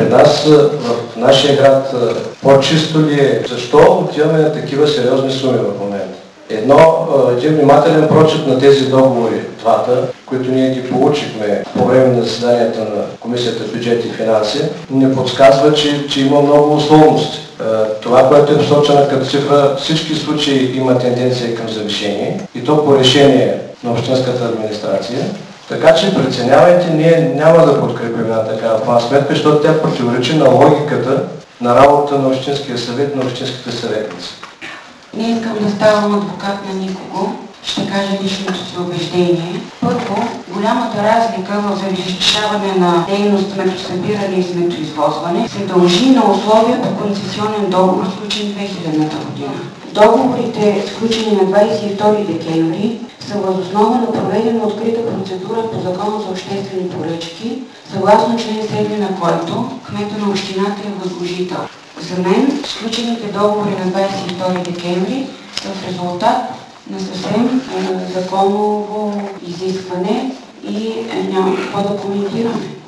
при нас, в нашия град, по-чисто ли е? Защо отиваме на такива сериозни суми в момента? Един внимателен прочит на тези договори, двата, които ние ги получихме по време на заседанията на Комисията бюджет и финанси, ни подсказва, че има много условности. Това, което е посочено като цифра, всички случаи има тенденция към завишение и то по решение на общинската администрация. Така че преценявайте, ние няма да подкрепим една такава план сметка, защото тя противоречи на логиката на работа на Общинския съвет, на общинските съветници. Не искам да ставам адвокат на никого. Ще кажа личното си убеждение. Първо, голямата разлика в завишаване на дейност между събиране и сметоизвозване се дължи на условията концесионен договор, сключен 2000 година. Договорите, сключени на 22 декември, са въз основа на проведена открита процедура по Закона за обществени поръчки, съгласно член 7 на който кмета на общината е възложител. За мен сключените договори на 22 декември са в резултат на съвсем законово изискване и няма какво да коментираме.